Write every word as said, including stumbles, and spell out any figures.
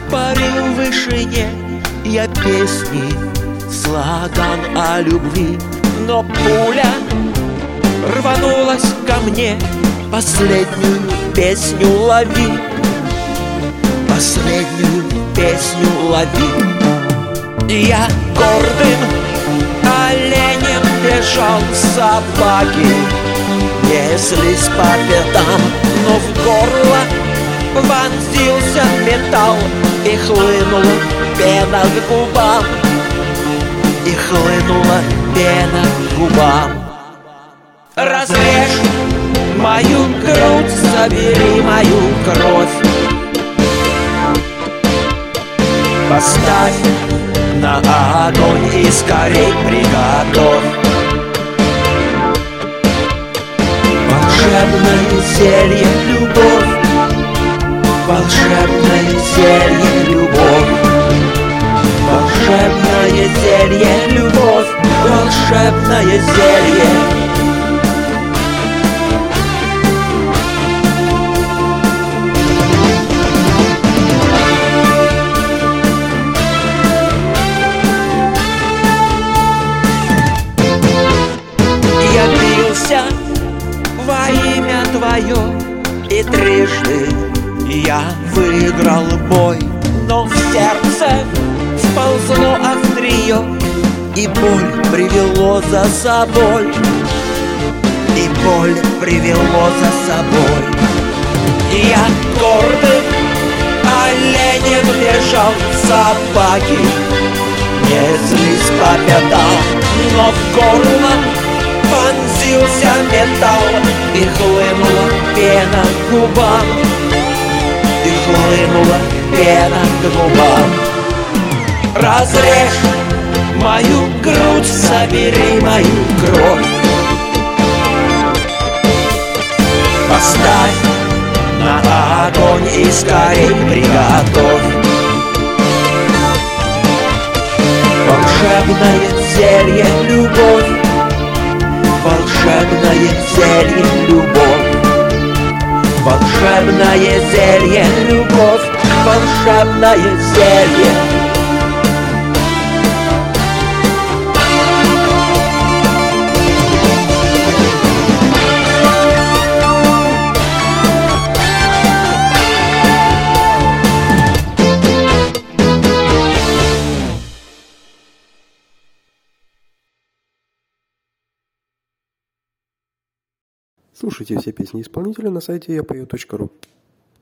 парил в вышине, я песни слагал о любви, но пуля рванулась ко мне. Последнюю песню лови, последнюю песню лови. Я гордым оленем бежал собаки, неслись по пятам, но в горло вонзился металл, и хлынула пена к губам, и хлынула пена к губам. Разрежь мою грудь, забери мою кровь, поставь на огонь и скорей приготовь волшебное зелье любовь, волшебное зелье любовь, волшебное зелье любовь, волшебное зелье. Во имя твое, и трижды я выиграл бой, но в сердце сползло острие, и боль привело за собой, и боль привело за собой. Я гордым оленем бежал, собаки неслись по пятам, но в горло вонзился металл, и хлынула пена к губам, и хлынула пена к губам. Разрежь мою грудь, собери мою кровь, поставь на огонь и скорей приготовь волшебное зелье любовь, волшебное зелье любовь, волшебное зелье любовь, волшебное зелье. Слушайте все песни исполнителя на сайте я пою точка ру.